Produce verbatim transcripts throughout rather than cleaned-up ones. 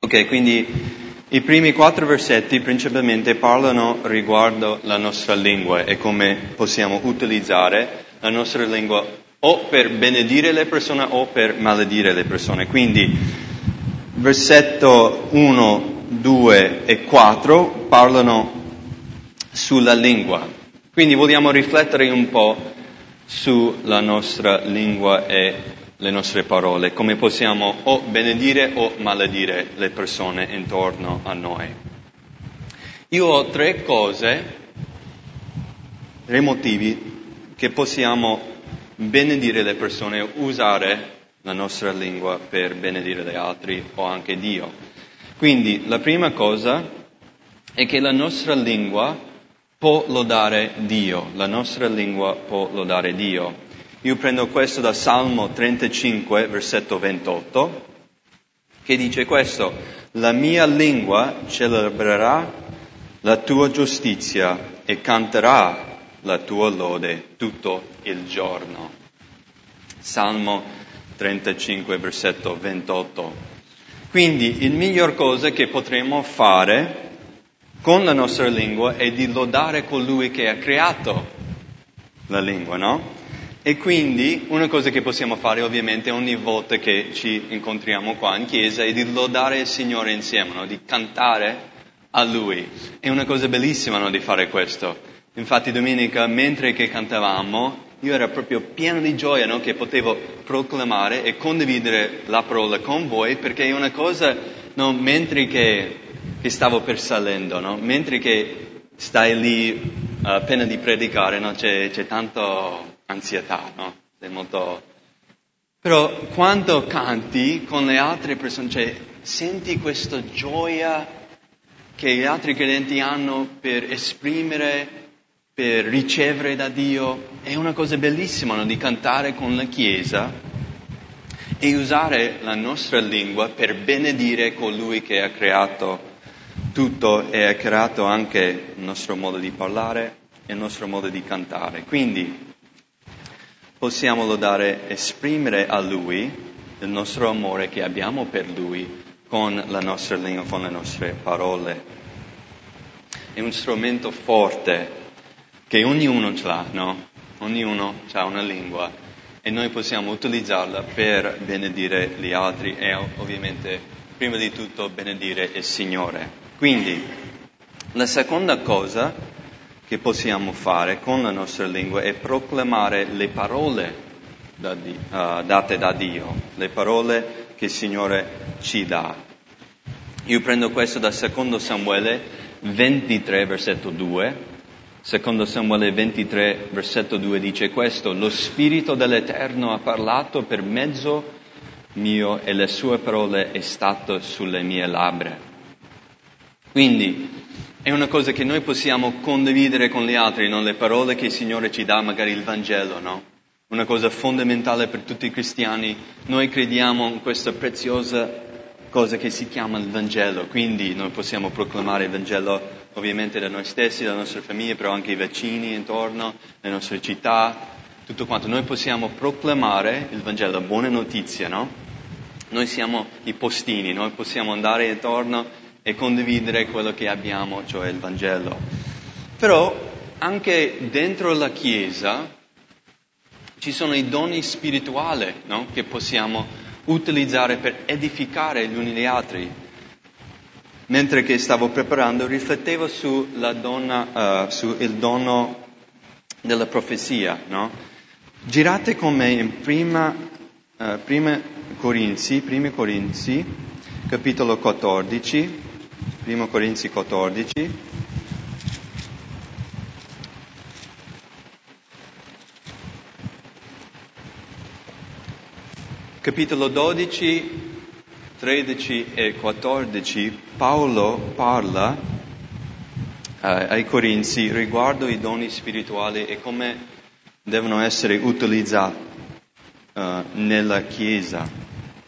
Ok, quindi i primi quattro versetti principalmente parlano riguardo la nostra lingua e come possiamo utilizzare la nostra lingua o per benedire le persone o per maledire le persone. Quindi versetto uno, due e quattro parlano sulla lingua. Quindi vogliamo riflettere un po' sulla nostra lingua e le nostre parole, come possiamo o benedire o maledire le persone intorno a noi. Io ho tre cose, tre motivi che possiamo benedire le persone, usare la nostra lingua per benedire gli altri o anche Dio. Quindi la prima cosa è che la nostra lingua può lodare Dio, la nostra lingua può lodare Dio. Io prendo questo da Salmo trentacinque, versetto ventotto, che dice questo: la mia lingua celebrerà la tua giustizia e canterà la tua lode tutto il giorno. Salmo trentacinque, versetto ventotto. Quindi il miglior cosa che potremo fare con la nostra lingua è di lodare colui che ha creato la lingua, no? E quindi una cosa che possiamo fare ovviamente ogni volta che ci incontriamo qua in chiesa è di lodare il Signore insieme, no? Di cantare a Lui. È una cosa bellissima, no? Di fare questo. Infatti domenica, mentre che cantavamo, io ero proprio pieno di gioia, no? Che potevo proclamare e condividere la parola con voi, perché è una cosa, no? Mentre che, che stavo per salendo, no? Mentre che stai lì uh, appena di predicare, no? C'è, c'è tanto ansietà, no? È molto... Però quando canti con le altre persone, cioè, senti questa gioia che gli altri credenti hanno per esprimere, per ricevere da Dio. È una cosa bellissima, no? Di cantare con la Chiesa e usare la nostra lingua per benedire colui che ha creato tutto e ha creato anche il nostro modo di parlare e il nostro modo di cantare. Quindi possiamo lodare, esprimere a Lui il nostro amore che abbiamo per Lui con la nostra lingua, con le nostre parole. È un strumento forte che ognuno ha, no? Ognuno ha una lingua e noi possiamo utilizzarla per benedire gli altri e ovviamente, prima di tutto, benedire il Signore. Quindi, la seconda cosa che possiamo fare con la nostra lingua è proclamare le parole da Dio, uh, date da Dio, le parole che il Signore ci dà. Io prendo questo da secondo Samuele ventitré, versetto due. secondo Samuele ventitré, versetto due dice questo: lo Spirito dell'Eterno ha parlato per mezzo mio e le sue parole è stato sulle mie labbra. Quindi è una cosa che noi possiamo condividere con gli altri, no? Le parole che il Signore ci dà, magari il Vangelo, no? Una cosa fondamentale per tutti i cristiani. Noi crediamo in questa preziosa cosa che si chiama il Vangelo, quindi noi possiamo proclamare il Vangelo ovviamente da noi stessi, dalla nostra famiglia, però anche i vicini intorno, le nostre città, tutto quanto. Noi possiamo proclamare il Vangelo, la buona notizia, no? Noi siamo i postini, noi possiamo andare intorno e condividere quello che abbiamo, cioè il Vangelo. Però anche dentro la Chiesa ci sono i doni spirituali, no? Che possiamo utilizzare per edificare gli uni gli altri. Mentre che stavo preparando, riflettevo sulla donna, uh, su il dono della profezia, no? Girate con me in prima, uh, prima Corinzi, primi Corinzi, capitolo quattordici. Primo Corinzi quattordici. Capitolo dodici, tredici e quattordici, Paolo parla eh, ai Corinzi riguardo i doni spirituali e come devono essere utilizzati eh, nella Chiesa.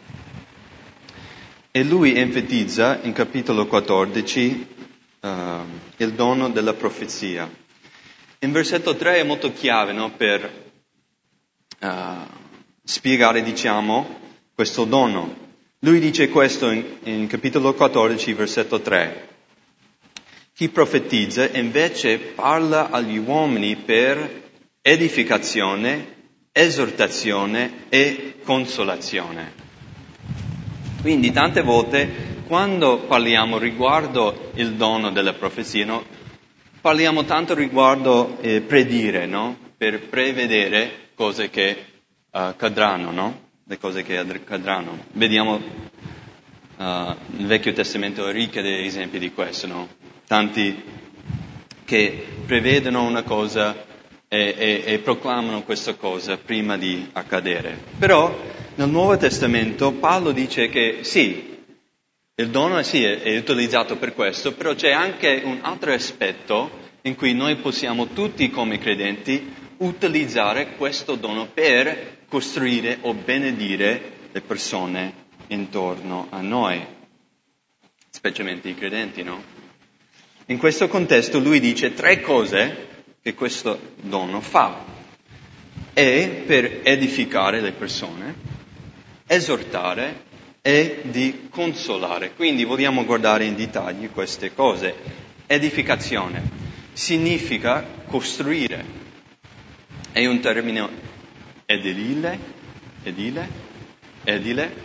E lui enfatizza in capitolo quattordici uh, il dono della profezia. In versetto tre è molto chiave, no, per uh, spiegare, diciamo, questo dono. Lui dice questo in, in capitolo quattordici, versetto tre. Chi profetizza invece parla agli uomini per edificazione, esortazione e consolazione. Quindi tante volte quando parliamo riguardo il dono della profezia, no? Parliamo tanto riguardo eh, predire, no? Per prevedere cose che uh, accadranno, no? Le cose che accadranno. Vediamo uh, il Vecchio Testamento è ricco di esempi di questo, no? Tanti che prevedono una cosa e, e, e proclamano questa cosa prima di accadere. Però nel Nuovo Testamento Paolo dice che sì, il dono sì, è, è utilizzato per questo, però c'è anche un altro aspetto in cui noi possiamo tutti come credenti utilizzare questo dono per costruire o benedire le persone intorno a noi, specialmente i credenti, no? In questo contesto lui dice tre cose che questo dono fa. È per edificare le persone, esortare e di consolare. Quindi vogliamo guardare in dettaglio queste cose. Edificazione significa costruire. È un termine edile, edile, edile,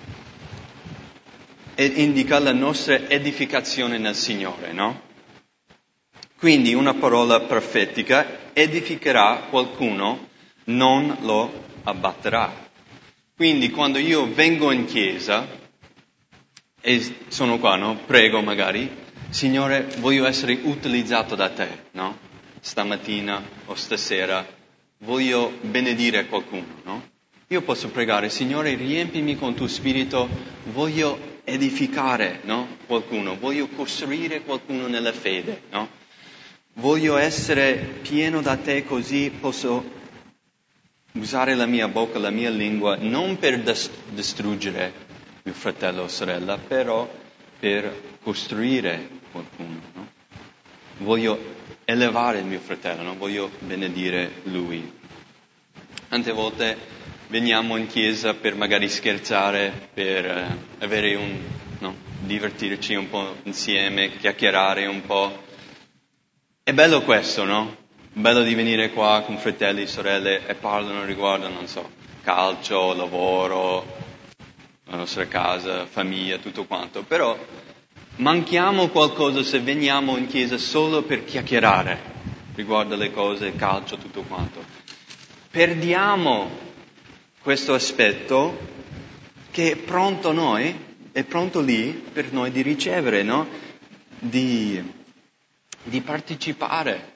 e indica la nostra edificazione nel Signore, no? Quindi una parola profetica edificherà qualcuno, non lo abbatterà. Quindi quando io vengo in chiesa e sono qua, no? Prego magari, Signore, voglio essere utilizzato da te, no? Stamattina o stasera voglio benedire qualcuno, no? Io posso pregare, Signore, riempimi con tuo spirito, voglio edificare, no? Qualcuno, voglio costruire qualcuno nella fede, no? Voglio essere pieno da te così posso usare la mia bocca, la mia lingua, non per dis- distruggere mio fratello o sorella, però per costruire qualcuno, no? Voglio elevare il mio fratello, no? Voglio benedire lui. Tante volte veniamo in chiesa per magari scherzare, per eh, avere un, no? divertirci un po' insieme, chiacchierare un po'. È bello questo, no? Bello di venire qua con fratelli e sorelle e parlano riguardo, non so, calcio, lavoro, la nostra casa, famiglia, tutto quanto. Però manchiamo qualcosa se veniamo in chiesa solo per chiacchierare riguardo le cose, calcio, tutto quanto. Perdiamo questo aspetto che è pronto noi, è pronto lì per noi di ricevere, no? Di, di partecipare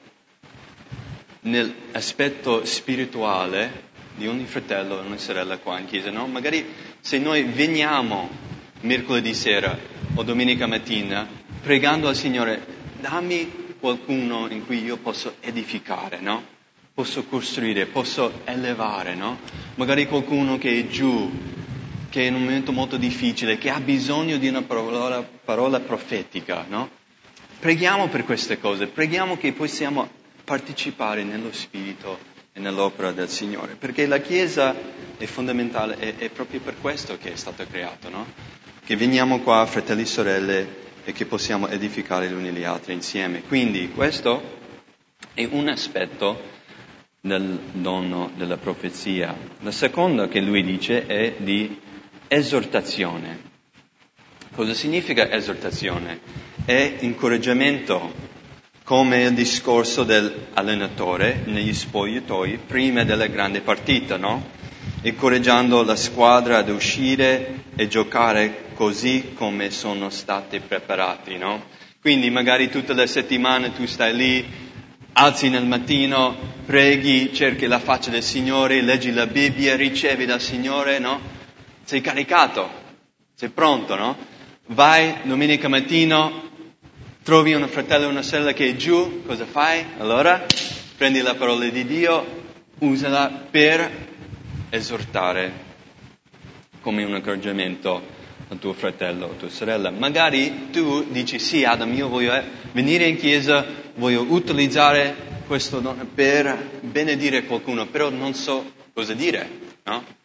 nell'aspetto spirituale di ogni fratello e ogni sorella qua in chiesa, no? Magari se noi veniamo mercoledì sera o domenica mattina pregando al Signore, dammi qualcuno in cui io posso edificare, no? Posso costruire, posso elevare, no? Magari qualcuno che è giù, che è in un momento molto difficile, che ha bisogno di una parola, parola profetica, no? Preghiamo per queste cose, preghiamo che possiamo partecipare nello Spirito e nell'opera del Signore, perché la Chiesa è fondamentale, è, è proprio per questo che è stata creata, no? Che veniamo qua, fratelli e sorelle, e che possiamo edificare gli uni gli altri insieme. Quindi questo è un aspetto del dono della profezia. La seconda che lui dice è di esortazione. Cosa significa esortazione? È incoraggiamento, come il discorso dell'allenatore negli spogliatoi prima della grande partita, no? Incoraggiando la squadra ad uscire e giocare così come sono stati preparati, no? Quindi magari tutte le settimane tu stai lì, alzi nel mattino, preghi, cerchi la faccia del Signore, leggi la Bibbia, ricevi dal Signore, no? Sei caricato, sei pronto, no? Vai domenica mattino, trovi un fratello o una sorella che è giù, cosa fai? Allora, prendi la parola di Dio, usala per esortare come un incoraggiamento al tuo fratello o tua sorella. Magari tu dici, sì Adam, io voglio venire in chiesa, voglio utilizzare questo dono per benedire qualcuno, però non so cosa dire, no?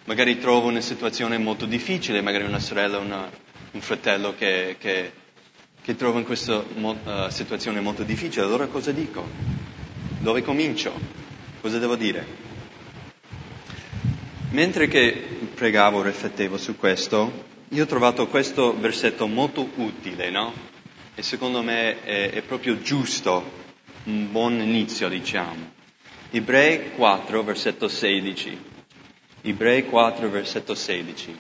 magari trovo una situazione molto difficile, magari una sorella, una, un fratello che, che, che trova in questa mo, uh, situazione molto difficile, allora cosa dico? Dove comincio? Cosa devo dire? Mentre che pregavo, riflettevo su questo, io ho trovato questo versetto molto utile, no? E secondo me è, è proprio giusto, un buon inizio, diciamo. Ebrei quattro, versetto sedici. Ebrei quattro, versetto sedici.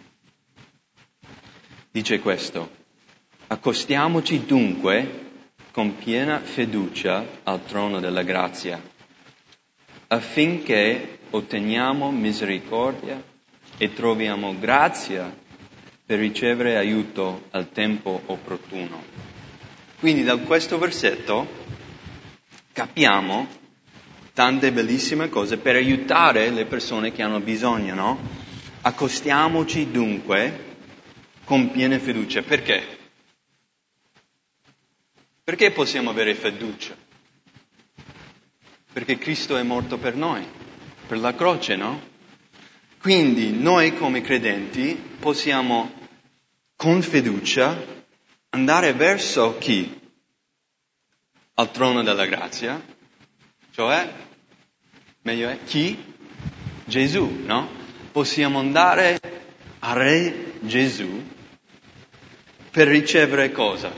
Dice questo: accostiamoci dunque con piena fiducia al trono della grazia, affinché otteniamo misericordia e troviamo grazia per ricevere aiuto al tempo opportuno. Quindi da questo versetto capiamo tante bellissime cose per aiutare le persone che hanno bisogno, no? Accostiamoci dunque con piena fiducia. Perché? Perché possiamo avere fiducia? Perché Cristo è morto per noi, per la croce, no? Quindi noi come credenti possiamo con fiducia andare verso chi? Al trono della grazia, cioè, meglio è, chi? Gesù, no? Possiamo andare a Re Gesù per ricevere cosa?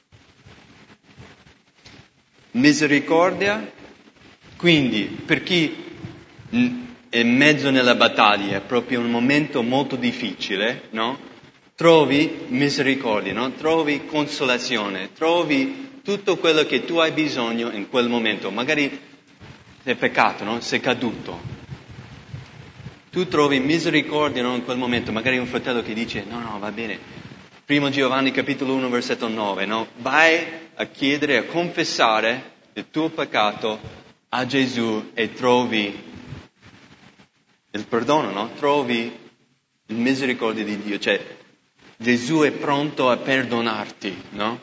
Misericordia. Quindi, per chi è in mezzo nella battaglia, è proprio un momento molto difficile, no? Trovi misericordia, no? Trovi consolazione, trovi tutto quello che tu hai bisogno in quel momento. Magari sei peccato, no? Sei caduto. Tu trovi misericordia, no? In quel momento. Magari un fratello che dice, no, no, va bene. Primo Giovanni capitolo uno, versetto nove, no? Vai a chiedere, a confessare il tuo peccato a Gesù e trovi il perdono, no? Trovi il misericordia di Dio, cioè Gesù è pronto a perdonarti, no?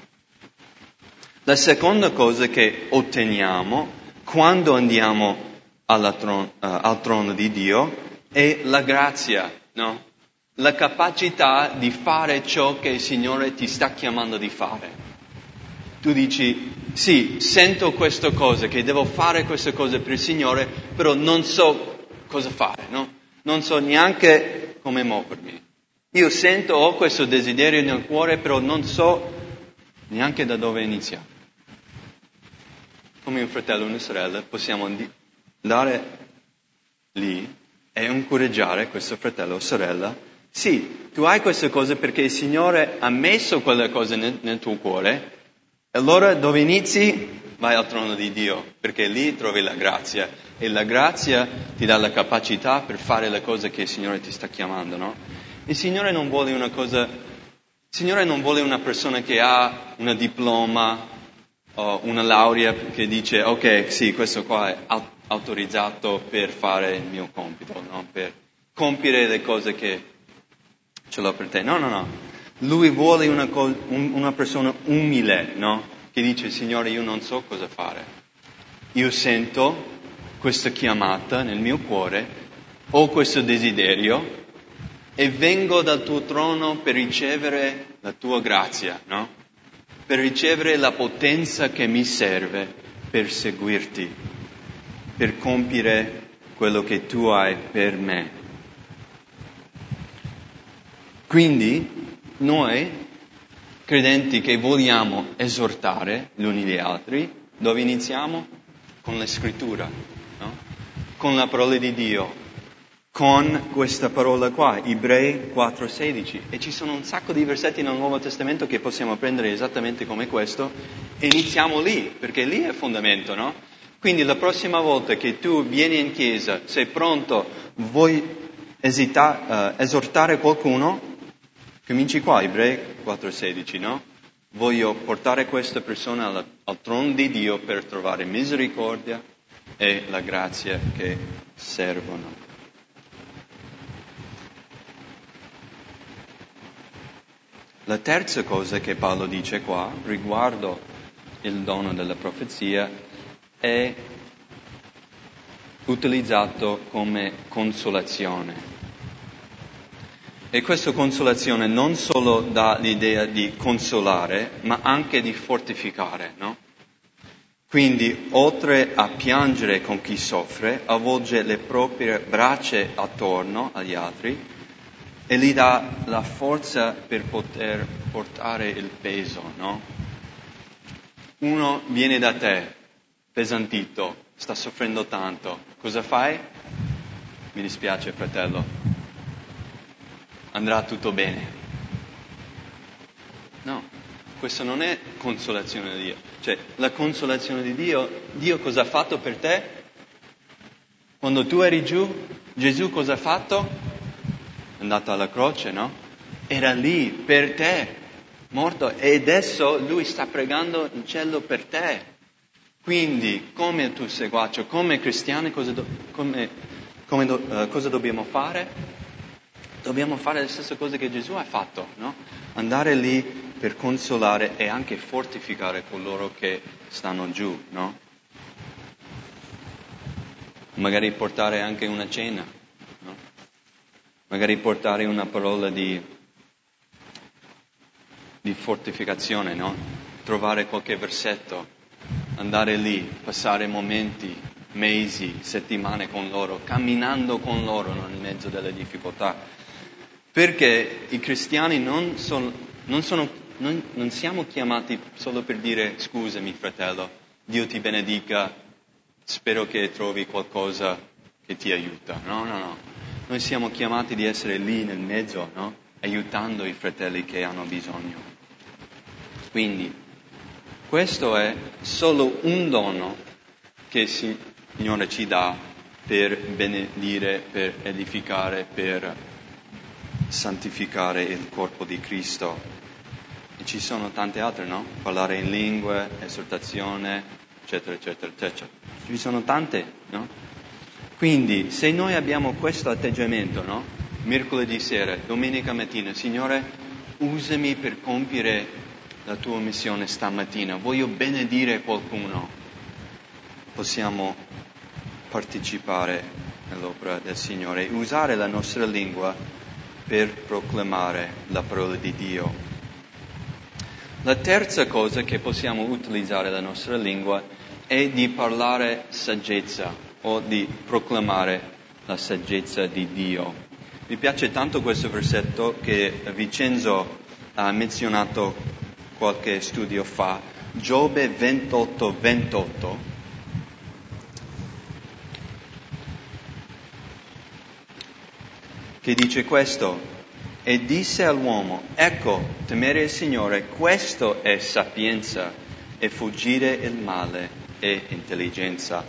La seconda cosa che otteniamo quando andiamo alla tron- uh, al trono di Dio è la grazia, no? La capacità di fare ciò che il Signore ti sta chiamando di fare. Tu dici, sì, sento queste cose, che devo fare queste cose per il Signore, però non so cosa fare, no? Non so neanche come muovermi. Io sento, ho questo desiderio nel cuore, però non so neanche da dove iniziare. Come un fratello e una sorella possiamo andare lì e incoraggiare questo fratello o sorella. Sì, tu hai queste cose perché il Signore ha messo quelle cose nel, nel tuo cuore. Allora dove inizi? Vai al trono di Dio, perché lì trovi la grazia. E la grazia ti dà la capacità per fare le cose che il Signore ti sta chiamando, no? Il Signore non vuole una cosa... Il Signore non vuole una persona che ha un diploma o una laurea che dice, ok, sì, questo qua è autorizzato per fare il mio compito, no? Per compiere le cose che ce l'ho per te. No, no, no. Lui vuole una, co- un, una persona umile, no? Che dice, Signore, io non so cosa fare. Io sento questa chiamata nel mio cuore, ho questo desiderio e vengo dal tuo trono per ricevere la tua grazia, no? Per ricevere la potenza che mi serve per seguirti, per compiere quello che tu hai per me. Quindi noi, credenti che vogliamo esortare gli uni gli altri, dove iniziamo? Con la scrittura, no? Con la parola di Dio, con questa parola qua, Ebrei quattro sedici. E ci sono un sacco di versetti nel Nuovo Testamento che possiamo prendere esattamente come questo e iniziamo lì, perché lì è il fondamento, no? Quindi la prossima volta che tu vieni in chiesa, sei pronto, vuoi esita- uh, esortare qualcuno, cominci qua, Ebrei quattro sedici, no? Voglio portare questa persona al, al trono di Dio per trovare misericordia e la grazia che servono. La terza cosa che Paolo dice qua, riguardo il dono della profezia, è utilizzato come consolazione. E questa consolazione non solo dà l'idea di consolare, ma anche di fortificare, no? Quindi, oltre a piangere con chi soffre, avvolge le proprie braccia attorno agli altri e gli dà la forza per poter portare il peso, no? Uno viene da te, pesantito, sta soffrendo tanto. Cosa fai? Mi dispiace, fratello. Andrà tutto bene. No, questa non è consolazione di Dio. Cioè, la consolazione di Dio, Dio cosa ha fatto per te? Quando tu eri giù, Gesù cosa ha fatto? È andato alla croce, no? Era lì per te, morto, e adesso Lui sta pregando in cielo per te. Quindi, come tu seguace, come cristiani, cosa, do, come, come do, uh, cosa dobbiamo fare? Dobbiamo fare le stesse cose che Gesù ha fatto, no? Andare lì per consolare e anche fortificare coloro che stanno giù, no? Magari portare anche una cena, no? Magari portare una parola di, di fortificazione, no? Trovare qualche versetto, andare lì, passare momenti, mesi, settimane con loro, camminando con loro nel mezzo delle difficoltà. Perché i cristiani non sono, non, sono, non, non siamo chiamati solo per dire scusami fratello, Dio ti benedica, spero che trovi qualcosa che ti aiuta. No, no, no. Noi siamo chiamati di essere lì nel mezzo, no? Aiutando i fratelli che hanno bisogno. Quindi, questo è solo un dono che il Signore ci dà per benedire, per edificare, per santificare il corpo di Cristo. E ci sono tante altre, no? Parlare in lingue, esortazione, eccetera, eccetera, eccetera. Ci sono tante, no? Quindi, se noi abbiamo questo atteggiamento, no? Mercoledì sera, domenica mattina, Signore, usami per compiere la tua missione stamattina, voglio benedire qualcuno, possiamo partecipare nell'opera del Signore e usare la nostra lingua per proclamare la parola di Dio. La terza cosa che possiamo utilizzare la nostra lingua è di parlare saggezza o di proclamare la saggezza di Dio. Mi piace tanto questo versetto che Vincenzo ha menzionato qualche studio fa, Giobbe ventotto ventotto. Che dice questo, e disse all'uomo, ecco, temere il Signore, questo è sapienza, e fuggire il male è intelligenza.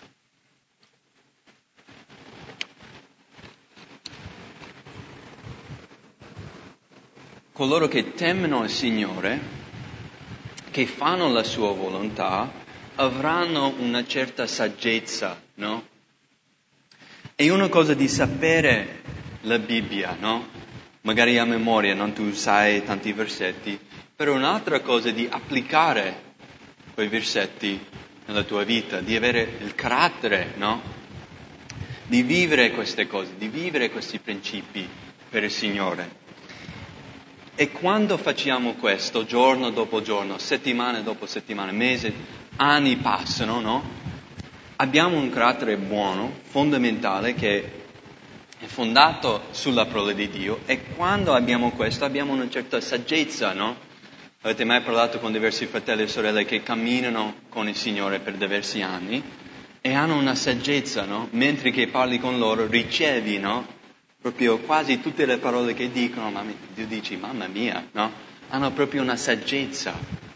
Coloro che temono il Signore, che fanno la sua volontà, avranno una certa saggezza, no? È una cosa di sapere la Bibbia, no? Magari a memoria, non tu sai tanti versetti, però un'altra cosa è di applicare quei versetti nella tua vita, di avere il carattere, no? Di vivere queste cose, di vivere questi principi per il Signore. E quando facciamo questo, giorno dopo giorno, settimana dopo settimana, mesi, anni passano, no? Abbiamo un carattere buono, fondamentale, che è fondato sulla parola di Dio, e quando abbiamo questo abbiamo una certa saggezza, no? Avete mai parlato con diversi fratelli e sorelle che camminano con il Signore per diversi anni e hanno una saggezza, no? Mentre che parli con loro ricevi, no? Proprio quasi tutte le parole che dicono, ma tu dici, mamma mia, no? Hanno proprio una saggezza.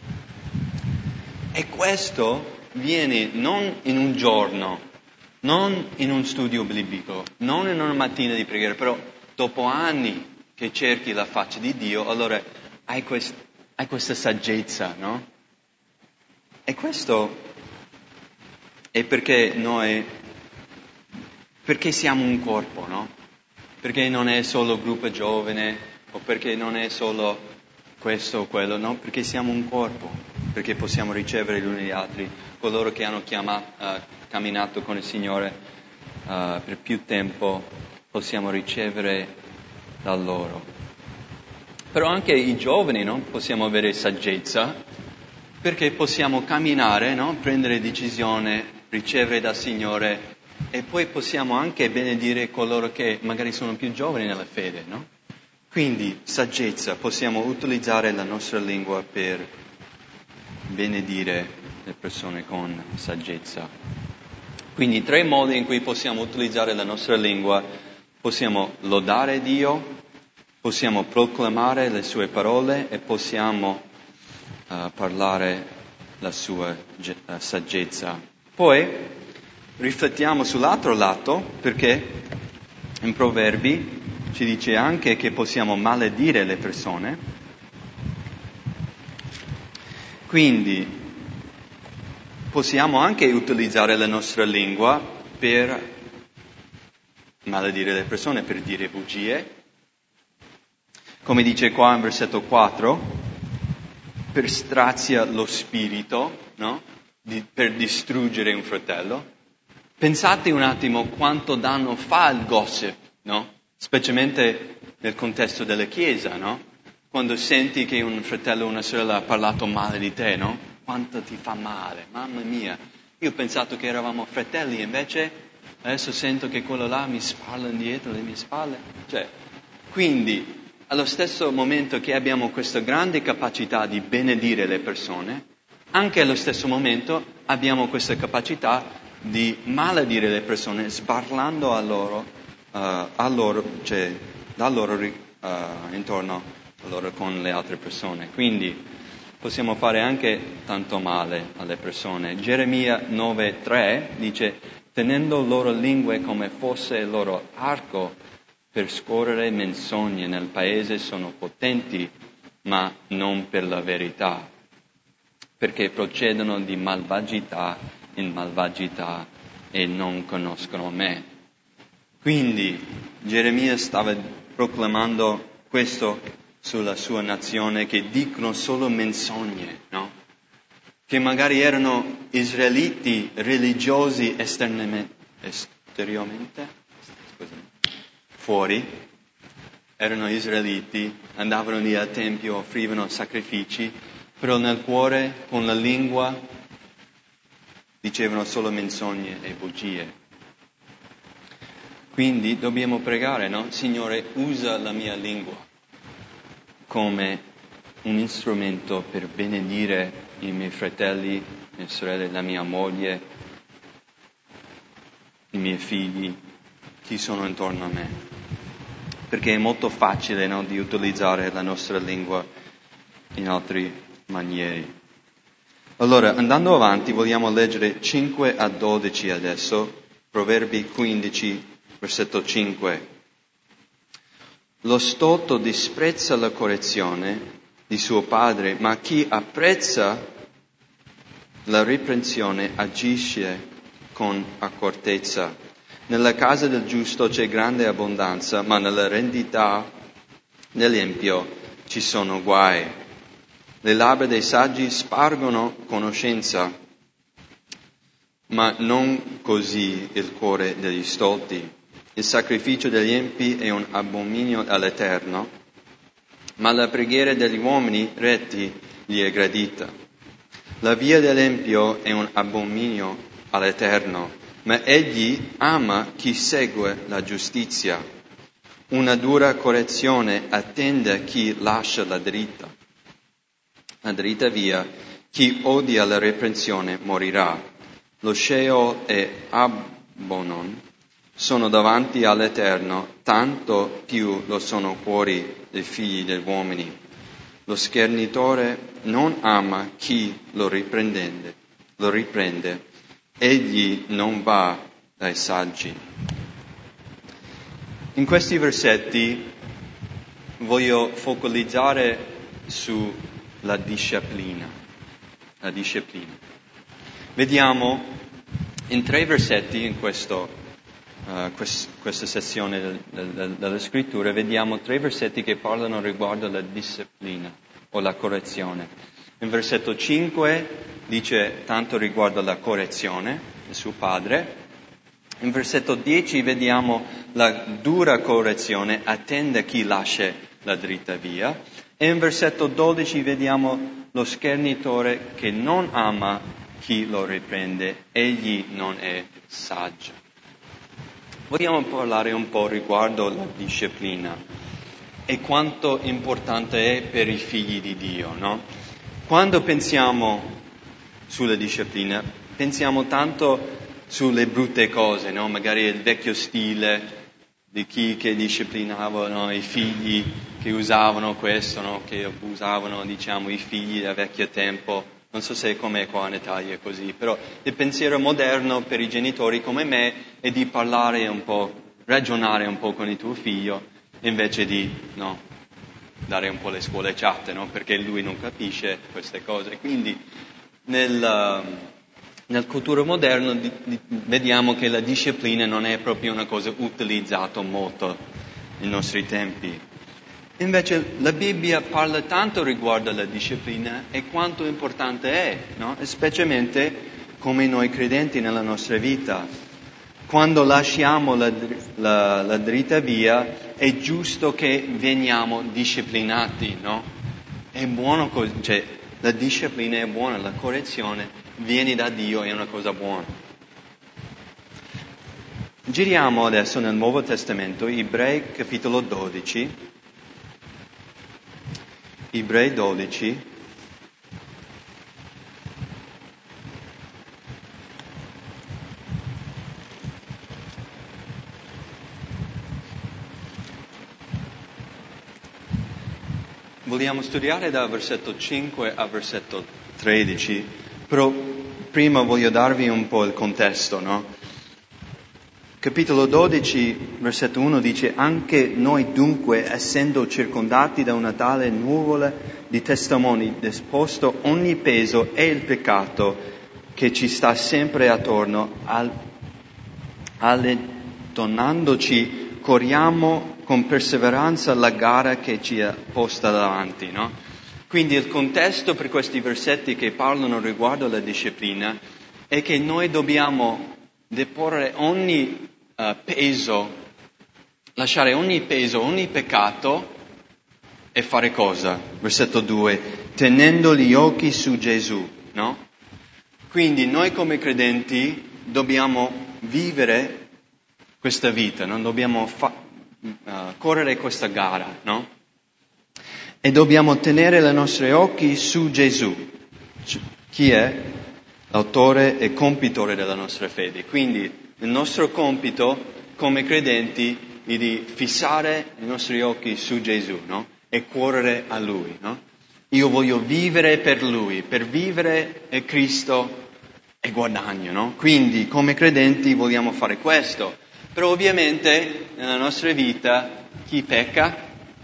E questo viene non in un giorno, non in un studio biblico, non in una mattina di preghiera, però dopo anni che cerchi la faccia di Dio, allora hai, quest- hai questa saggezza, no? E questo è perché noi, perché siamo un corpo, no? Perché non è solo gruppo giovane, o perché non è solo questo o quello, no? Perché siamo un corpo, perché possiamo ricevere gli uni gli altri, coloro che hanno chiamato, uh, camminato con il Signore uh, per più tempo, possiamo ricevere da loro. Però anche i giovani, no? Possiamo avere saggezza, perché possiamo camminare, no? Prendere decisione, ricevere dal Signore, e poi possiamo anche benedire coloro che magari sono più giovani nella fede, no? Quindi saggezza, possiamo utilizzare la nostra lingua per benedire le persone con saggezza. Quindi tre modi in cui possiamo utilizzare la nostra lingua: possiamo lodare Dio, possiamo proclamare le sue parole e possiamo uh, parlare la sua ge- uh, saggezza. Poi riflettiamo sull'altro lato, perché in Proverbi ci dice anche che possiamo maledire le persone. Quindi possiamo anche utilizzare la nostra lingua per maledire le persone, per dire bugie. Come dice qua in versetto quattro, per strazia lo spirito, no? Di, per distruggere un fratello. Pensate un attimo quanto danno fa il gossip, no? Specialmente nel contesto della Chiesa, no? Quando senti che un fratello o una sorella ha parlato male di te, no? Quanto ti fa male, mamma mia. Io ho pensato che eravamo fratelli, invece adesso sento che quello là mi spalla dietro le mie spalle. Cioè, quindi, allo stesso momento che abbiamo questa grande capacità di benedire le persone, anche allo stesso momento abbiamo questa capacità di maledire le persone, sparlando a loro, uh, a loro, cioè da loro uh, intorno a loro con le altre persone. Quindi possiamo fare anche tanto male alle persone. Geremia nove tre dice: tenendo loro lingue come fosse il loro arco per scorrere menzogne nel paese, sono potenti, ma non per la verità, perché procedono di malvagità in malvagità e non conoscono me. Quindi Geremia stava proclamando questo sulla sua nazione, che dicono solo menzogne, no? Che magari erano israeliti religiosi esternamente, esteriormente, scusami, fuori, erano israeliti, andavano lì al tempio, offrivano sacrifici, però nel cuore, con la lingua, dicevano solo menzogne e bugie. Quindi dobbiamo pregare, no? Signore, usa la mia lingua come un strumento per benedire i miei fratelli, le mie sorelle, la mia moglie, i miei figli, chi sono intorno a me. Perché è molto facile, no, di utilizzare la nostra lingua in altre maniere. Allora, andando avanti, vogliamo leggere cinque a dodici adesso, Proverbi quindici, versetto cinque. Lo stolto disprezza la correzione di suo padre, ma chi apprezza la riprensione agisce con accortezza. Nella casa del giusto c'è grande abbondanza, ma nella rendita dell'empio ci sono guai. Le labbra dei saggi spargono conoscenza, ma non così il cuore degli stolti. Il sacrificio degli empi è un abominio all'Eterno, ma la preghiera degli uomini retti gli è gradita. La via dell'empio è un abominio all'Eterno, ma egli ama chi segue la giustizia. Una dura correzione attende chi lascia la dritta. La dritta via, chi odia la reprensione morirà. Lo Sheol e Abbonon sono davanti all'Eterno, tanto più lo sono cuori dei figli degli uomini. Lo schernitore non ama chi lo riprende, lo riprende, egli non va dai saggi. In questi versetti voglio focalizzare sulla disciplina, la disciplina. Vediamo in tre versetti in questo Uh, quest, questa sezione del, del, della scrittura, vediamo tre versetti che parlano riguardo la disciplina o la correzione. In versetto cinque dice tanto riguardo la correzione di suo padre. In versetto dieci vediamo la dura correzione, attende chi lascia la dritta via. E in versetto dodici vediamo lo schernitore che non ama chi lo riprende, egli non è saggio. Vogliamo parlare un po' riguardo la disciplina e quanto importante è per i figli di Dio, no? Quando pensiamo sulla disciplina, pensiamo tanto sulle brutte cose, no? Magari il vecchio stile di chi che disciplinava, no? I figli che usavano questo, no? Che abusavano, diciamo, i figli del vecchio tempo. Non so se è come qua in Italia è così, però il pensiero moderno per i genitori come me è di parlare un po', ragionare un po' con il tuo figlio, invece di, no, dare un po' le scuolecciate, no? Perché lui non capisce queste cose. Quindi nel, nel cultura moderno di, di, vediamo che la disciplina non è proprio una cosa utilizzata molto nei nostri tempi. Invece la Bibbia parla tanto riguardo alla disciplina e quanto importante è, no? E specialmente come noi credenti nella nostra vita. Quando lasciamo la, la, la dritta via è giusto che veniamo disciplinati, no? È buono, cioè la disciplina è buona, la correzione viene da Dio, è una cosa buona. Giriamo adesso nel Nuovo Testamento, Ebrei capitolo dodici. Ebrei dodici, vogliamo studiare da versetto cinque a versetto tredici, però prima voglio darvi un po' il contesto, no? Capitolo dodici, versetto uno dice: anche noi dunque, essendo circondati da una tale nuvola di testimoni, disposto ogni peso e il peccato che ci sta sempre attorno, al, allontanandoci, corriamo con perseveranza la gara che ci è posta davanti, no? Quindi il contesto per questi versetti che parlano riguardo alla disciplina è che noi dobbiamo deporre ogni Uh, peso, lasciare ogni peso, ogni peccato e fare cosa? Versetto due, tenendo gli occhi su Gesù, no? Quindi noi come credenti dobbiamo vivere questa vita, non dobbiamo fa- uh, correre questa gara, no? E dobbiamo tenere i nostri occhi su Gesù, chi è l'autore e compitore della nostra fede. Quindi il nostro compito come credenti è di fissare i nostri occhi su Gesù, no? E correre a Lui, no? Io voglio vivere per Lui, per vivere è Cristo è guadagno, no? Quindi come credenti vogliamo fare questo, però ovviamente nella nostra vita chi pecca?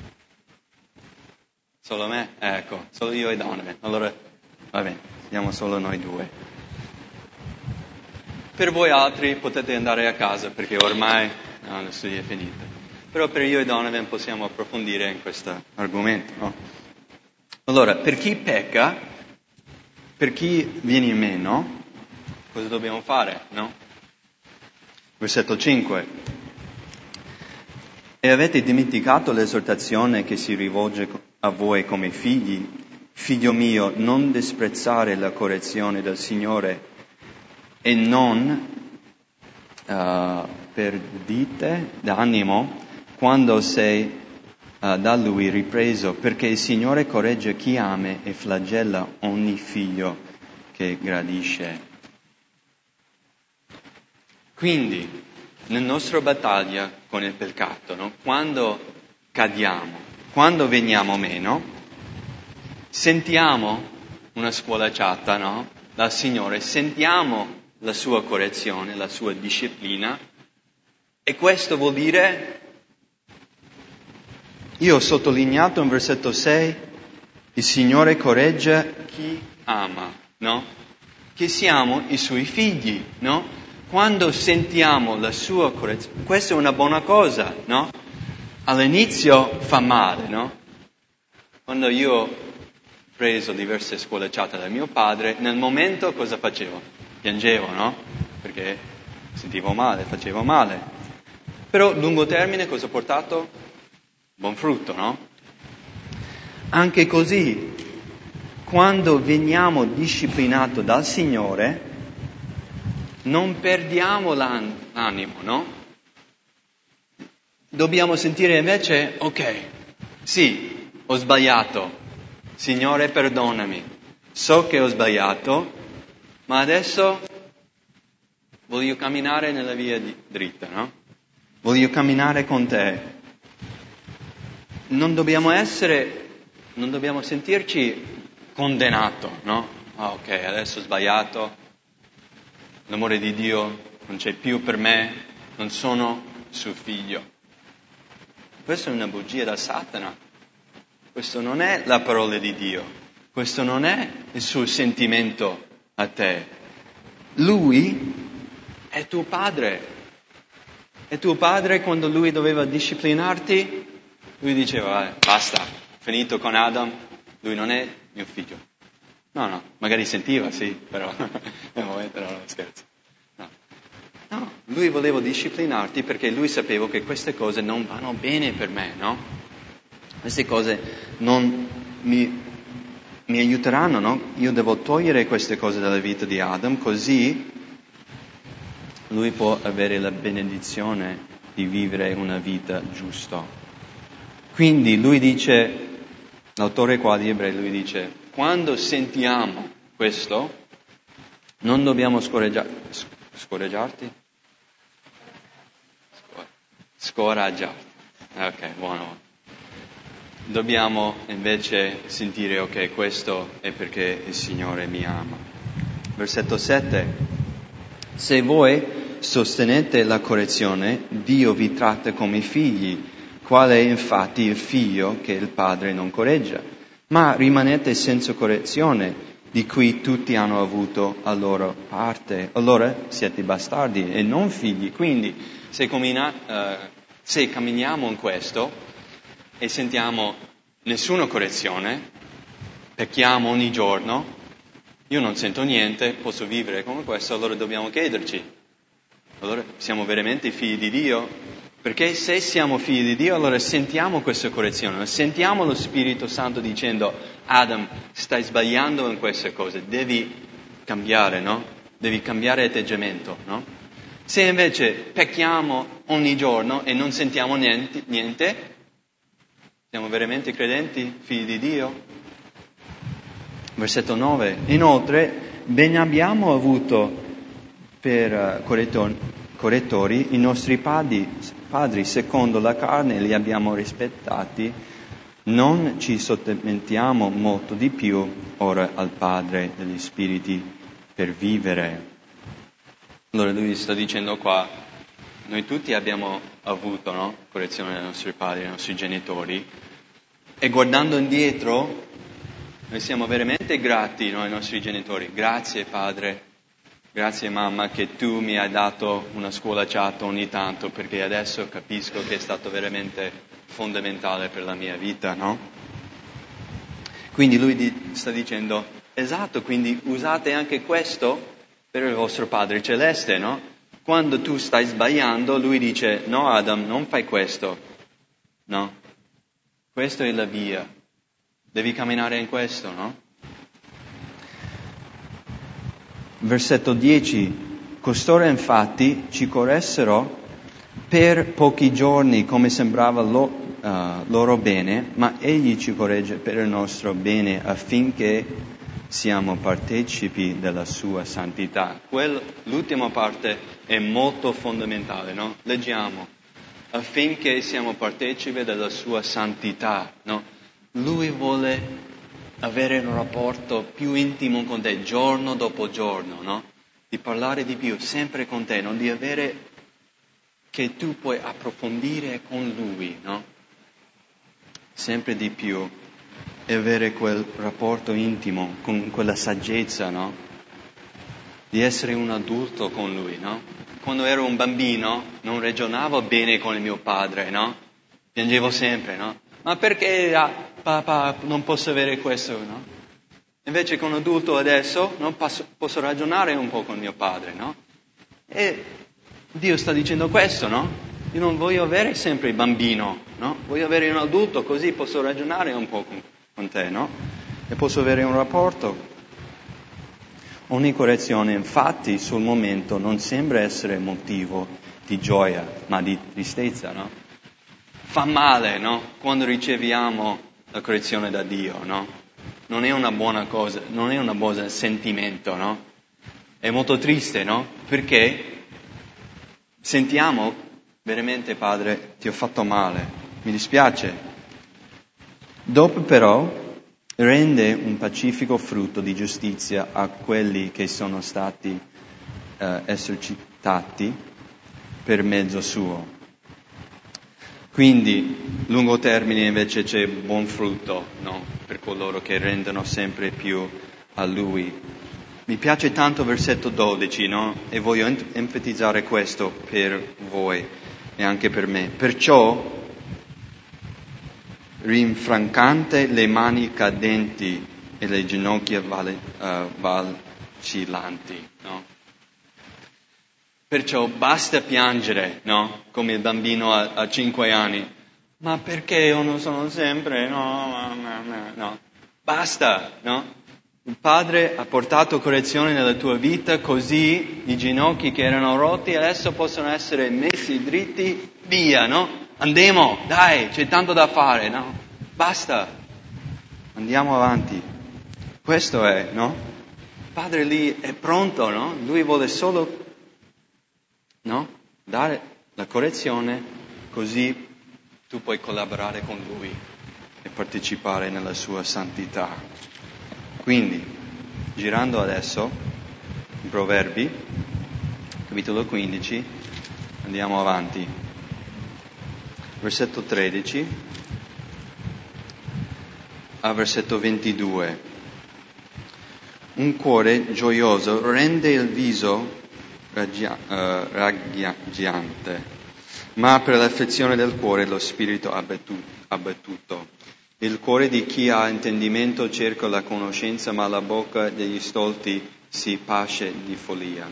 Solo me? Eh, ecco, solo io e Donovan. Allora, va bene, siamo solo noi due. Per voi altri potete andare a casa perché ormai no, lo studio è finito. Però per io e Donovan possiamo approfondire in questo argomento, no? Allora, per chi pecca, per chi viene meno, cosa dobbiamo fare, no? Versetto cinque. E avete dimenticato l'esortazione che si rivolge a voi come figli? Figlio mio, non disprezzare la correzione del Signore e non uh, perdite d'animo quando sei uh, da Lui ripreso, perché il Signore corregge chi ama e flagella ogni figlio che gradisce. Quindi, nella nostra battaglia con il peccato, no? Quando cadiamo, quando veniamo meno, sentiamo una scuolacciata, no? Dal Signore, sentiamo la sua correzione, la sua disciplina, e questo vuol dire, io ho sottolineato in versetto sei, il Signore corregge chi ama, no? Che siamo i suoi figli, no? Quando sentiamo la sua correzione, questa è una buona cosa, no? All'inizio fa male, no? Quando io ho preso diverse scuolacciate da mio padre, nel momento cosa facevo? Piangevo, no? Perché sentivo male, facevo male. Però lungo termine cosa ha portato? Buon frutto, no? Anche così, quando veniamo disciplinati dal Signore, non perdiamo l'animo, no? Dobbiamo sentire invece, ok, sì, ho sbagliato, Signore perdonami, so che ho sbagliato, ma adesso voglio camminare nella via di- dritta, no? Voglio camminare con te. Non dobbiamo essere, non dobbiamo sentirci condannato, no? Ah, ok, adesso ho sbagliato, l'amore di Dio non c'è più per me, non sono suo figlio. Questa è una bugia da Satana. Questo non è la parola di Dio. Questo non è il suo sentimento a te. Lui è tuo padre. È tuo padre quando lui doveva disciplinarti, lui diceva, eh, basta, finito con Adam, lui non è mio figlio. No, no, magari sentiva, sì, però, no, però scherzo. No. no, lui voleva disciplinarti perché lui sapeva che queste cose non vanno bene per me, no? Queste cose non mi, mi aiuteranno, no? Io devo togliere queste cose dalla vita di Adam, così lui può avere la benedizione di vivere una vita giusta. Quindi lui dice, l'autore qua di Ebrei, lui dice, quando sentiamo questo, non dobbiamo scoraggiar, scoraggiarti? Scoraggiarti. Ok, buono. Dobbiamo invece sentire, ok, questo è perché il Signore mi ama. Versetto sette. Se voi sostenete la correzione, Dio vi tratta come figli, qual è infatti il figlio che il padre non corregge. Ma rimanete senza correzione, di cui tutti hanno avuto la loro parte. Allora siete bastardi e non figli. Quindi se, commina, uh, se camminiamo in questo e sentiamo nessuna correzione, pecchiamo ogni giorno, io non sento niente, posso vivere come questo, allora dobbiamo chiederci, allora siamo veramente figli di Dio? Perché se siamo figli di Dio, allora sentiamo questa correzione, sentiamo lo Spirito Santo dicendo, Adam, stai sbagliando in queste cose, devi cambiare, no? Devi cambiare atteggiamento, no? Se invece pecchiamo ogni giorno e non sentiamo niente, niente, siamo veramente credenti, figli di Dio? Versetto nove. Inoltre, ben abbiamo avuto per correttori, correttori i nostri padri, padri, secondo la carne, li abbiamo rispettati, non ci sottomettiamo molto di più ora al Padre degli Spiriti per vivere. Allora lui sta dicendo qua, noi tutti abbiamo avuto, no? Correzione dai nostri padri, dai nostri genitori, e guardando indietro, noi siamo veramente grati, no, ai nostri genitori. Grazie padre, grazie mamma che tu mi hai dato una scuolacciata ogni tanto, perché adesso capisco che è stato veramente fondamentale per la mia vita, no? Quindi lui di- sta dicendo, esatto, quindi usate anche questo per il vostro Padre Celeste, no? Quando tu stai sbagliando, lui dice, no Adam, non fai questo, no? Questa è la via. Devi camminare in questo, no? Versetto dieci. Costoro infatti ci corressero per pochi giorni come sembrava lo, uh, loro bene, ma egli ci corregge per il nostro bene affinché siamo partecipi della sua santità. Quell, l'ultima parte è molto fondamentale, no? Leggiamo. Affinché siamo partecipi della sua santità, no? Lui vuole avere un rapporto più intimo con te, giorno dopo giorno, no? Di parlare di più, sempre con te, non di avere che tu puoi approfondire con Lui, no? Sempre di più e avere quel rapporto intimo, con quella saggezza, no? Di essere un adulto con Lui, no? Quando ero un bambino non ragionavo bene con il mio padre, no? Piangevo sempre, no? Ma perché ah, papà non posso avere questo, no? Invece con adulto adesso non posso, posso ragionare un po' con mio padre, no? E Dio sta dicendo questo, no? Io non voglio avere sempre il bambino, no? Voglio avere un adulto, così posso ragionare un po' con, con te, no? E posso avere un rapporto. Ogni correzione, infatti, sul momento non sembra essere motivo di gioia, ma di tristezza, no? Fa male, no? Quando riceviamo la correzione da Dio, no? Non è una buona cosa, non è un buon sentimento, no? È molto triste, no? Perché sentiamo veramente, Padre, ti ho fatto male, mi dispiace. Dopo però rende un pacifico frutto di giustizia a quelli che sono stati eh, esercitati per mezzo suo. Quindi, lungo termine invece c'è buon frutto, no? Per coloro che rendono sempre più a Lui. Mi piace tanto versetto dodici, no? E voglio enfatizzare questo per voi e anche per me. Perciò, rinfrancante le mani cadenti e le ginocchia vale, uh, vacillanti, no? Perciò basta piangere, no? Come il bambino a, a cinque anni. Ma perché io non sono sempre, no, no, no, no. Basta, no? Il Padre ha portato correzione nella tua vita, così i ginocchi che erano rotti adesso possono essere messi dritti, via, no? Andiamo, dai, c'è tanto da fare, no? Basta, andiamo avanti. Questo è, no? Il Padre lì è pronto, no? Lui vuole solo, no? Dare la correzione, così tu puoi collaborare con Lui e partecipare nella sua santità. Quindi, girando adesso, in Proverbi, capitolo quindici, andiamo avanti. Versetto tredici a versetto ventidue. Un cuore gioioso rende il viso raggia- uh, raggiante, ma per l'affezione del cuore lo spirito abbattuto. Il cuore di chi ha intendimento cerca la conoscenza, ma la bocca degli stolti si pasce di follia.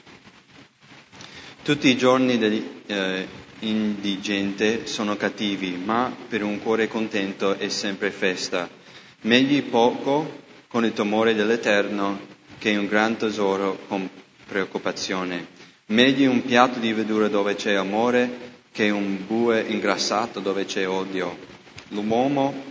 Tutti i giorni degli eh, indigente sono cattivi, ma per un cuore contento è sempre festa. Meglio poco con il timore dell'Eterno che un gran tesoro con preoccupazione. Meglio un piatto di verdura dove c'è amore che un bue ingrassato dove c'è odio. L'uomo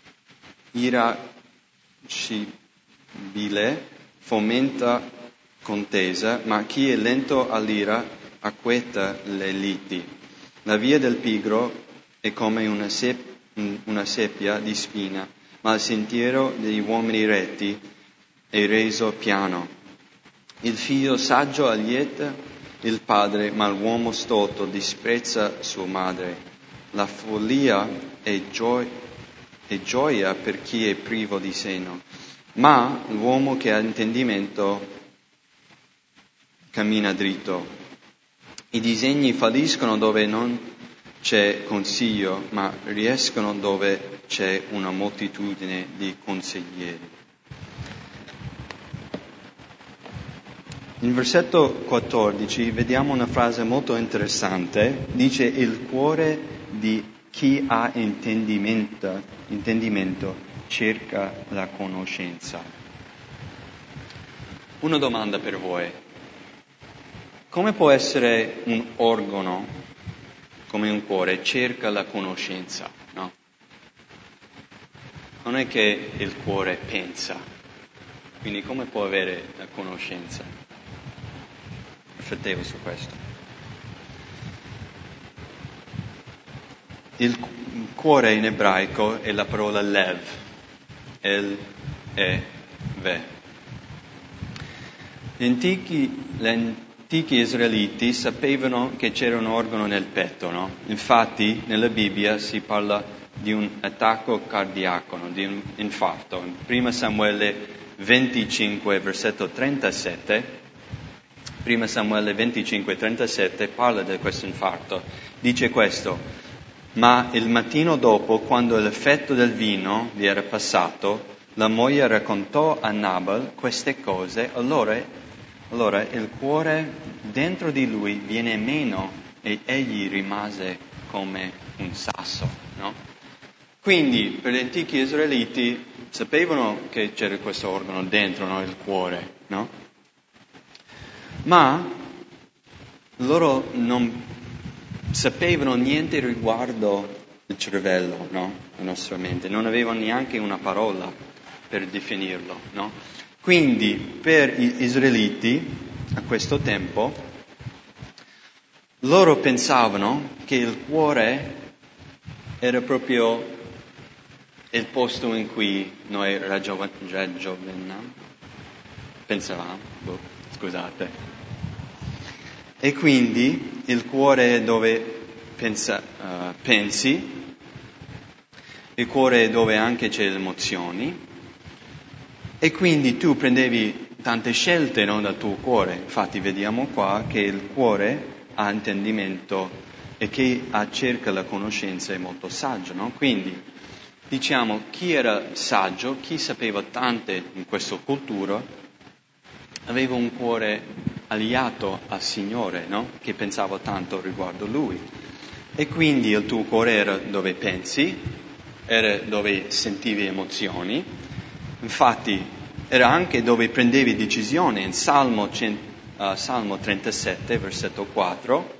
irascibile fomenta contesa, ma chi è lento all'ira acqueta le liti. La via del pigro è come una, sep- una seppia di spina, ma il sentiero degli uomini retti è reso piano. Il figlio saggio allieta il padre, ma l'uomo stolto disprezza sua madre. La follia è, gio- è gioia per chi è privo di seno, ma l'uomo che ha intendimento cammina dritto. I disegni falliscono dove non c'è consiglio, ma riescono dove c'è una moltitudine di consiglieri. In versetto quattordici vediamo una frase molto interessante. Dice: il cuore di chi ha intendimento, intendimento cerca la conoscenza. Una domanda per voi. Come può essere un organo, come un cuore, cerca la conoscenza, no? Non è che il cuore pensa, quindi come può avere la conoscenza? Riflettevo su questo. Il cuore in ebraico è la parola lev, el, e, ve. Gli antichi, gli antichi israeliti sapevano che c'era un organo nel petto, no? Infatti nella Bibbia si parla di un attacco cardiaco, no? Di un infarto. In primo Samuele venticinque, versetto trentasette, primo Samuele venticinque, trentasette parla di questo infarto. Dice questo: ma il mattino dopo, quando l'effetto del vino vi era passato, la moglie raccontò a Nabal queste cose, allora allora il cuore dentro di lui viene meno e egli rimase come un sasso, no? Quindi per gli antichi israeliti sapevano che c'era questo organo dentro, no? Il cuore, no? Ma loro non sapevano niente riguardo il cervello, no? La nostra mente. Non avevano neanche una parola per definirlo, no? Quindi per gli israeliti a questo tempo loro pensavano che il cuore era proprio il posto in cui noi ragionavamo, pensavamo, boh, scusate. E quindi il cuore è dove pensa, uh, pensi, il cuore è dove anche c'è le emozioni, e quindi tu prendevi tante scelte, no, dal tuo cuore. Infatti vediamo qua che il cuore ha intendimento e chi cerca la conoscenza è molto saggio, no? Quindi diciamo chi era saggio, chi sapeva tante in questa cultura, aveva un cuore aliato al Signore, no? Che pensava tanto riguardo Lui. E quindi il tuo cuore era dove pensi, era dove sentivi emozioni, infatti era anche dove prendevi decisioni. In Salmo, uh, Salmo trentasette, versetto quattro,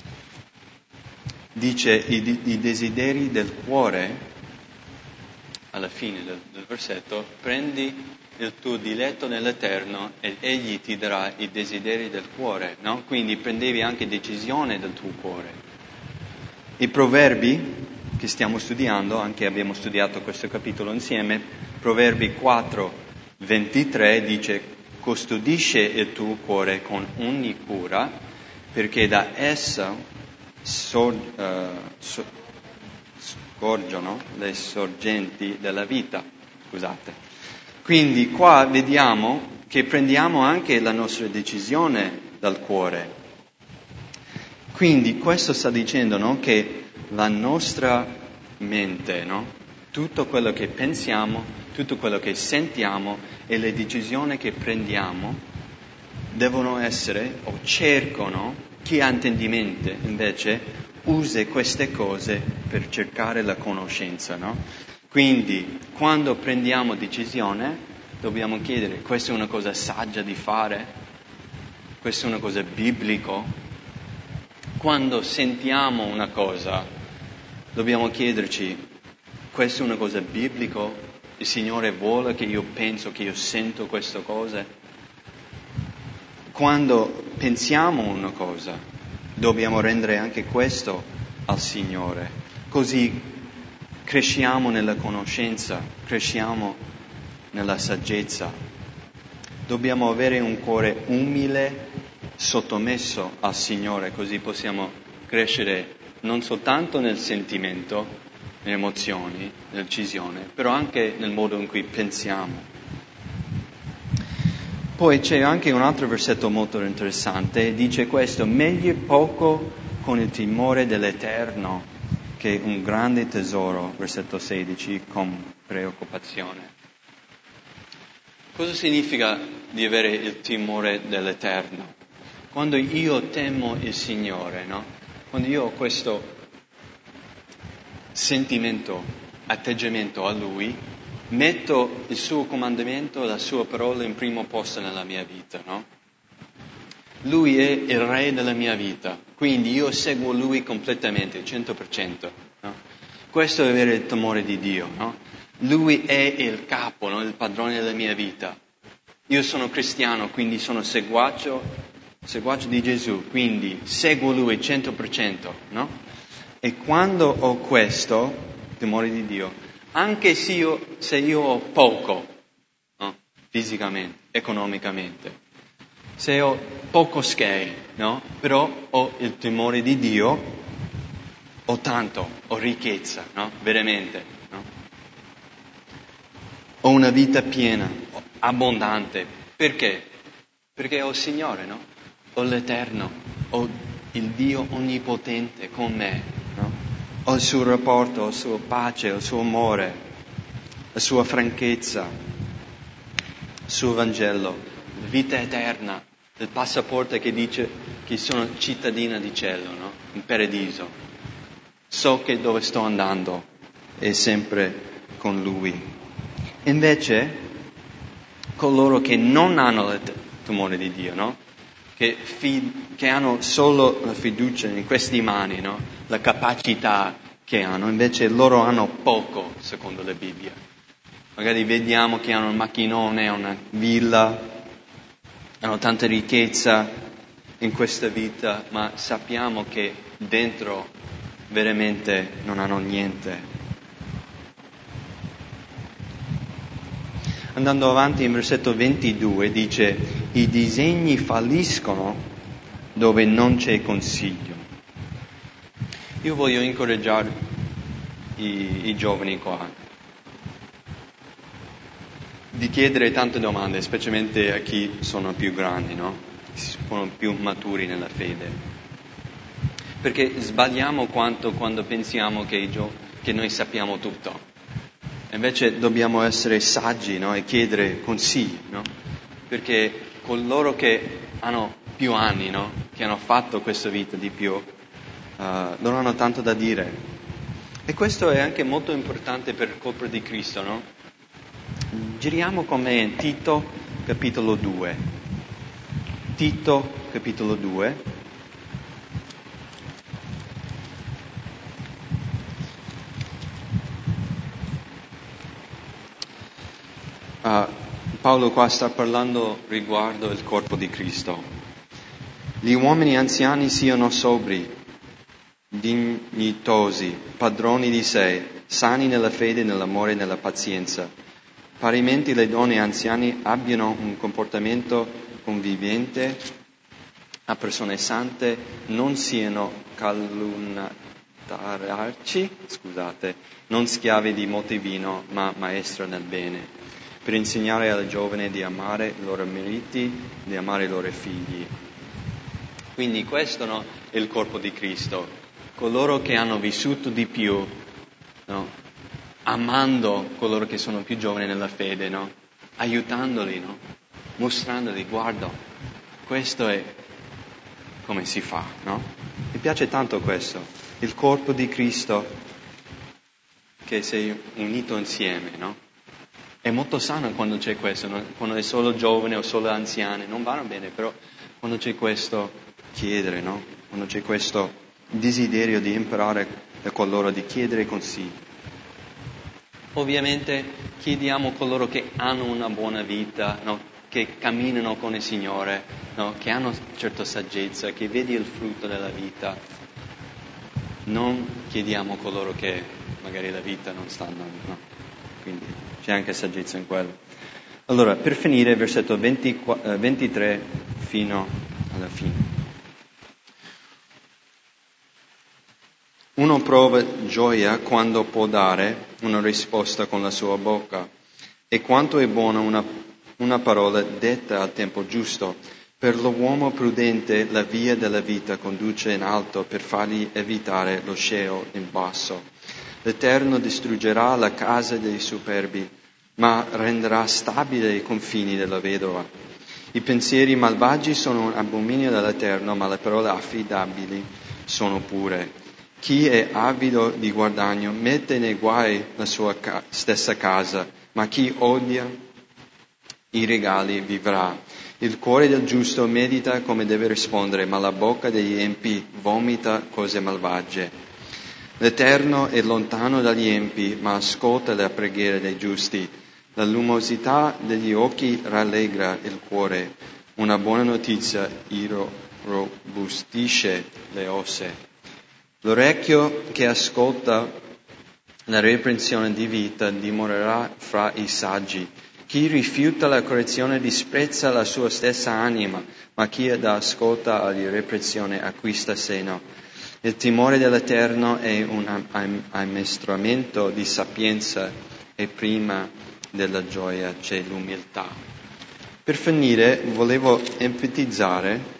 dice i, i desideri del cuore, alla fine del, del versetto, prendi il tuo diletto nell'Eterno ed egli ti darà i desideri del cuore, no? Quindi prendevi anche decisione del tuo cuore. I proverbi che stiamo studiando, anche abbiamo studiato questo capitolo insieme, Proverbi quattro ventitré dice: custodisce il tuo cuore con ogni cura, perché da essa sor, uh, so, scorgono le sorgenti della vita. Scusate. Quindi qua vediamo che prendiamo anche la nostra decisione dal cuore. Quindi questo sta dicendo, no, che la nostra mente, no, tutto quello che pensiamo, tutto quello che sentiamo e le decisioni che prendiamo devono essere, o cercano, chi ha intendimento invece usa queste cose per cercare la conoscenza, no? Quindi, quando prendiamo decisione, dobbiamo chiedere: questa è una cosa saggia di fare? Questa è una cosa biblica? Quando sentiamo una cosa, dobbiamo chiederci: questa è una cosa biblica? Il Signore vuole che io penso, che io sento queste cose? Quando pensiamo una cosa, dobbiamo rendere anche questo al Signore, così cresciamo nella conoscenza, cresciamo nella saggezza. Dobbiamo avere un cuore umile, sottomesso al Signore, così possiamo crescere non soltanto nel sentimento, nelle emozioni, nella decisione, però anche nel modo in cui pensiamo. Poi c'è anche un altro versetto molto interessante, dice questo: meglio poco con il timore dell'Eterno che un grande tesoro, versetto sedici, con preoccupazione. Cosa significa di avere il timore dell'Eterno? Quando io temo il Signore, no? Quando io ho questo sentimento, atteggiamento a Lui, metto il suo comandamento, la sua parola in primo posto nella mia vita, no? Lui è il re della mia vita, quindi io seguo Lui completamente, cento per cento. No? Questo è avere il timore di Dio, no? Lui è il capo, no? Il padrone della mia vita. Io sono cristiano, quindi sono seguace, seguace di Gesù, quindi seguo Lui cento per cento, no? E quando ho questo timore di Dio, anche se io, se io ho poco, no? Fisicamente, economicamente, se ho poco skei, no? Però ho il timore di Dio, ho tanto, ho ricchezza, no? Veramente, no? Ho una vita piena, abbondante. Perché? Perché ho il Signore, no? Ho l'Eterno, ho il Dio onnipotente con me, no? Ho il suo rapporto, ho la sua pace, il suo amore, la sua franchezza, il suo Vangelo, la vita eterna. il passaporto che dice che sono cittadina di cielo, no? In paradiso. So che dove sto andando è sempre con Lui. Invece, coloro che non hanno il timore di Dio, no? Che, fi- che hanno solo la fiducia in queste mani, no? La capacità che hanno, invece loro hanno poco, secondo la Bibbia. Magari vediamo che hanno un macchinone, una villa, hanno tanta ricchezza in questa vita, ma sappiamo che dentro veramente non hanno niente. Andando avanti in versetto ventidue dice: i disegni falliscono dove non c'è consiglio. Io voglio incoraggiare i, i giovani qua di chiedere tante domande, specialmente a chi sono più grandi, no? Sono più maturi nella fede. Perché sbagliamo quanto quando pensiamo che, gio- che noi sappiamo tutto. Invece dobbiamo essere saggi, no? E chiedere consigli, no? Perché coloro che hanno più anni, no? Che hanno fatto questa vita di più, uh, non hanno tanto da dire. E questo è anche molto importante per il corpo di Cristo, no? Giriamo con me in Tito capitolo due. Tito capitolo due. Uh, Paolo qua sta parlando riguardo il corpo di Cristo. Gli uomini anziani siano sobri, dignitosi, padroni di sé, sani nella fede, nell'amore e nella pazienza. Parimenti le donne anziane abbiano un comportamento convivente a persone sante, non siano calunniatrici, scusate, non schiavi di molto vino, ma maestre nel bene, per insegnare alle giovani di amare i loro mariti, di amare i loro figli. Quindi questo, no, è il corpo di Cristo. Coloro che hanno vissuto di più, no, amando coloro che sono più giovani nella fede, no, aiutandoli, no, mostrandoli, guarda, questo è come si fa, no? Mi piace tanto questo, il corpo di Cristo che sei unito insieme, no? È molto sano quando c'è questo, no? Quando è solo giovane o solo anziane, non vanno bene, però quando c'è questo chiedere, no? Quando c'è questo desiderio di imparare da coloro, di chiedere consigli. Ovviamente chiediamo a coloro che hanno una buona vita, no? Che camminano con il Signore, no? Che hanno certa saggezza, che vedi il frutto della vita. Non chiediamo a coloro che magari la vita non stanno, no? Quindi c'è anche saggezza in quello. Allora, per finire, versetto ventitré fino alla fine. Uno prova gioia quando può dare una risposta con la sua bocca, e quanto è buona una, una parola detta al tempo giusto. Per l'uomo prudente la via della vita conduce in alto per fargli evitare lo sceo in basso. L'Eterno distruggerà la casa dei superbi, ma renderà stabile i confini della vedova. I pensieri malvagi sono un abominio dell'Eterno, ma le parole affidabili sono pure. Chi è avido di guadagno mette nei guai la sua ca- stessa casa, ma chi odia i regali vivrà. Il cuore del giusto medita come deve rispondere, ma la bocca degli empi vomita cose malvagie. L'Eterno è lontano dagli empi, ma ascolta le preghiere dei giusti. La lumosità degli occhi rallegra il cuore. Una buona notizia irrobustisce le ossa. L'orecchio che ascolta la riprensione di vita dimorerà fra i saggi. Chi rifiuta la correzione disprezza la sua stessa anima, ma chi dà ascolto alla riprensione acquista seno. Il timore dell'Eterno è un ammaestramento di sapienza, e prima della gioia c'è l'umiltà. Per finire, volevo enfatizzare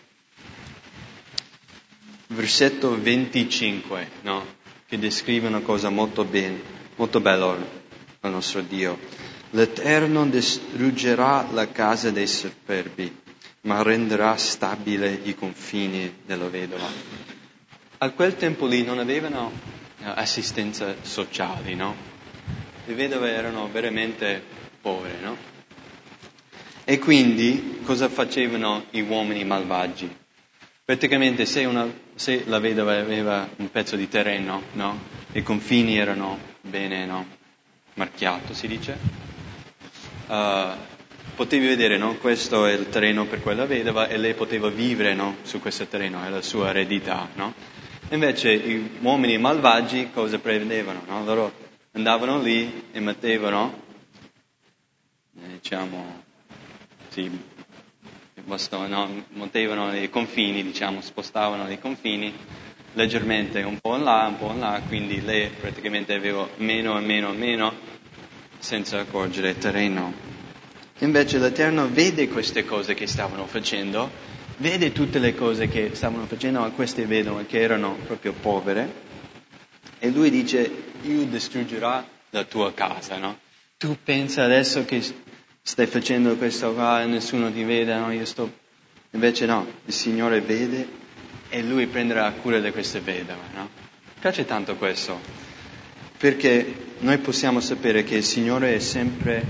versetto venticinque, no? Che descrive una cosa molto bene, molto bella al nostro Dio. L'Eterno distruggerà la casa dei superbi, ma renderà stabile i confini della vedova. A quel tempo lì non avevano uh, assistenza sociale, no? Le vedove erano veramente povere, no? E quindi cosa facevano gli uomini malvagi? Praticamente se, una, se la vedova aveva un pezzo di terreno, no? I confini erano bene, no? Marchiato, si dice. Uh, potevi vedere, no? Questo è il terreno per quella vedova e lei poteva vivere, no? Su questo terreno, è la sua eredità, no? Invece gli uomini malvagi cosa prevedevano, no? Loro andavano lì e mettevano, diciamo, sì, no? Mettevano i confini, diciamo, spostavano i confini leggermente un po' in là, un po' in là, quindi lei praticamente aveva meno e meno e meno senza accorgere il terreno. Invece l'Eterno vede queste cose che stavano facendo, vede tutte le cose che stavano facendo a queste vedove che erano proprio povere, e lui dice: io distruggerò la tua casa, no? Tu pensa adesso che stai facendo questo qua e nessuno ti vede, no? Io sto... Invece no, il Signore vede e lui prenderà cura di queste vedove, no? Mi piace tanto questo, perché noi possiamo sapere che il Signore è sempre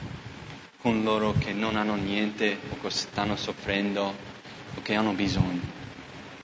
con loro che non hanno niente o che stanno soffrendo o che hanno bisogno.